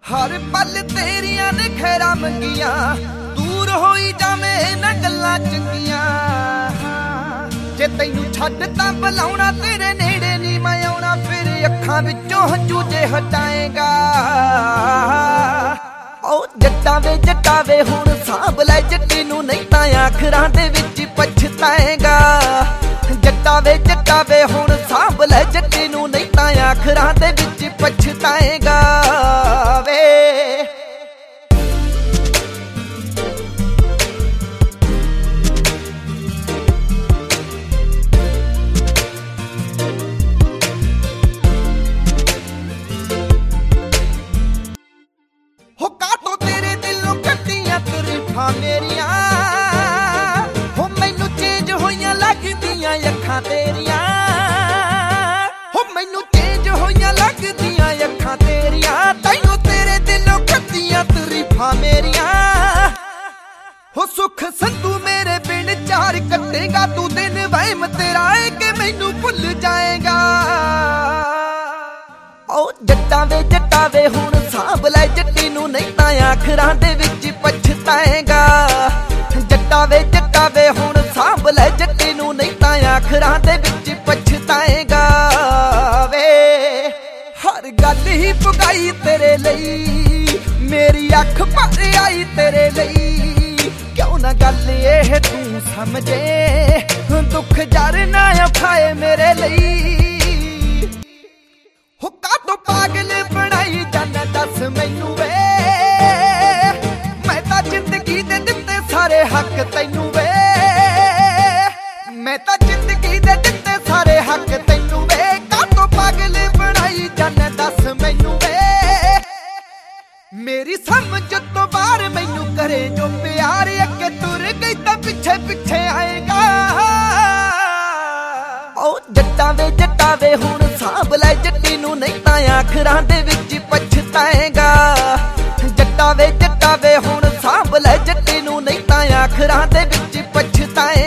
हर पल तेरिया ने खैरा मंगिया, दूर होई जावे ना गल्लां चंगियां। जे तैनू छड्ड तां बुलाउणा तेरे नेड़े नी मैं आउणा, फिर अखां विचों हंझू जे हटाएगा। ओ जट्टा वे हुण सांभ लै जट्टी नू, नहीं तां आखरां दे विच पछताएगा। जट्टा वे हुण सांभ लै जट्टी नू, नहीं तां आखरां दे विच पछताएगा वे। हो कातों तेरे दिलों कट्टियां तरीफां मेरियां, हो मैनू चेंज होइयां लगदियां अखां तेरियां। हो मैनू चेंज होइयां लगदियां अखां तेरियां, तैनू तेरे दिलों कट्टियां तरीफां मेरियां। हो सुख संधू मेरे बिन चार कटेगा, तू दिन वहम तेरा है कि मैनू भुल जाएगा। ओ जट्टा वे हुण सांभ लै जट्टी नू, नहीं तां आखरां दे विच पछताएगा। जट्टा वे हुण सांभ लै जट्टी नू, नहीं तां आखरां दे विच पछताएगा वे। हर गल ही पुगाई तेरे लई, मेरी अख भर आई तेरे लई। क्यों ना गल ये तू समझे, दुख जर ना उठाए मेरे लई। हो कातों पागल बनाई जाना दस मैनू वे, मैं तां जिंदगी दे दित्ते सारे हक तैनू वे। मैं तां जिंदगी दे दित्ते सारे हक तैनू वे, कातों पागल बनाई जाना दस मैनू वे। मेरी समझ तो बाहर मैनू करे जो प्यार, अगे तुर गई तां पिछे पिछे आएगा। ओ जट्टा वे हुण सांभ लै जट्टी नू, नहीं तां आखरां दे विच पछताएगा। जट्टा वे हुण सांभ लै जट्टी नू, नहीं तां आखरां दे विच पछताएगा।